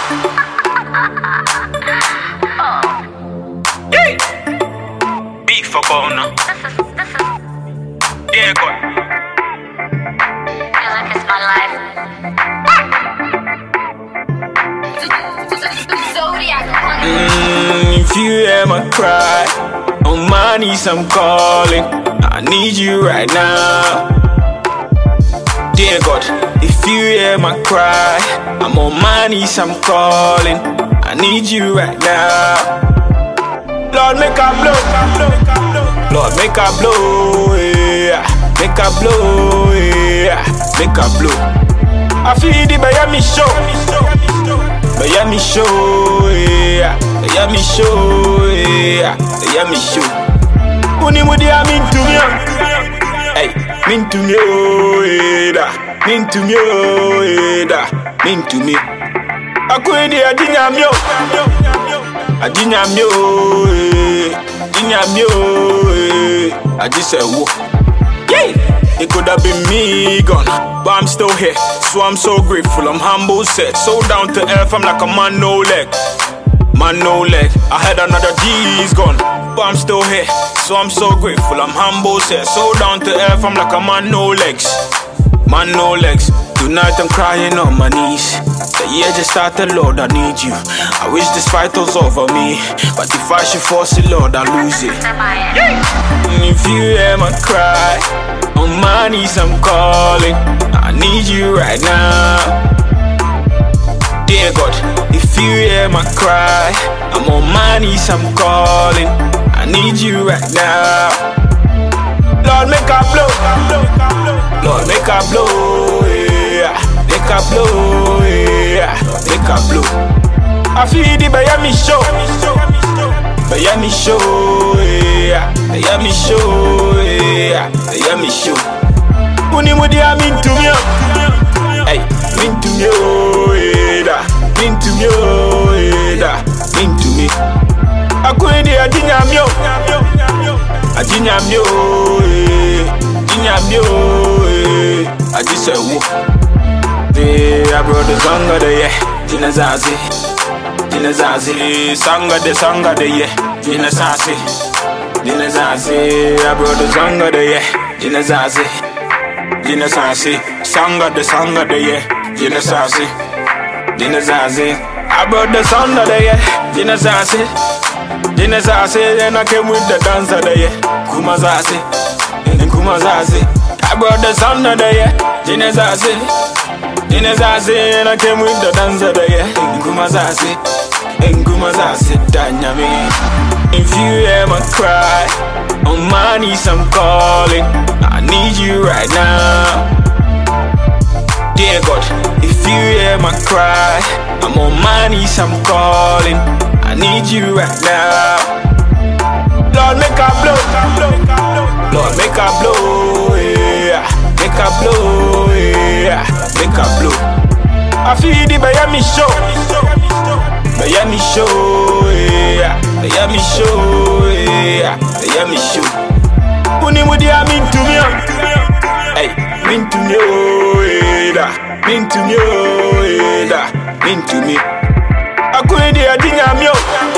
Beat for Bona. Yeah, God. Music is my life. If you hear my cry, on my knees I'm calling. I need you right now. Dear God, if you hear my cry, I'm on my knees I'm calling. I need you right now. Lord, make a blow. Lord, make a blow. Yeah. Make a blow. Yeah. Make a blow. I feel the Miami show. Miami show. Yeah. Miami show. Yeah. Miami show. Uni mudi I mean to me. Hey, mean to me. Mean to me. Mean to me. I couldn't hear Dinyamio. Adinyamio, I just said, whoa. Yay! It could have been me gone, but I'm still here. So I'm so grateful, I'm humble, set. So down to earth, I'm like a man, no leg. Man, no leg. I had another D's gone, but I'm still here. So I'm so grateful, I'm humble, set. So down to earth, I'm like a man, no legs. Man, no legs. Tonight I'm crying on my knees. The year just started, Lord, I need you. I wish this fight was over me, but if I should force it, Lord, I lose it. If you hear my cry, on my knees I'm calling. I need you right now. Dear God, if you hear my cry, I'm on my knees I'm calling. I need you right now. Lord, make a blow. Lord, make a blow. Yeah. Make a blow. Yeah. Make a blow. I feel the Miami show. Miami show. Yeah. Miami show. Yeah. Miami show. Uni mudi I mean to me. Hey, mean to me. Mean to me. Mean to me. I couldn't hear Dinyamio. Adinyamio, I just said, whoa. I brought the song of the year, Jinazazi, song of the year, Jinazazi, I brought the song of the year, Jinazazi, song of the year, Jinazazi, I brought the song of the year, Jinazazi. And I came with the dance of the year, Kumazasi, and Kumazasi. I brought the sound of the year, Jinazazi, and I came with the dance of the year, Kumazasi, and Kumazasi, Danyami. If you hear my cry, on my knees I'm calling. I need you right now. Dear God, if you hear my cry, I'm on my knees I'm calling. I need you right now. Lord, make a blow. Lord, make a blow. Yeah. Make a blow. Yeah. Make a blow. I feel the Miami show. Miami show. Yeah. Miami show. Yeah. Miami show. Uni mudi I mean to me. Hey, mean to me. Mean to me. Mean to me. I couldn't hear Dinyamio.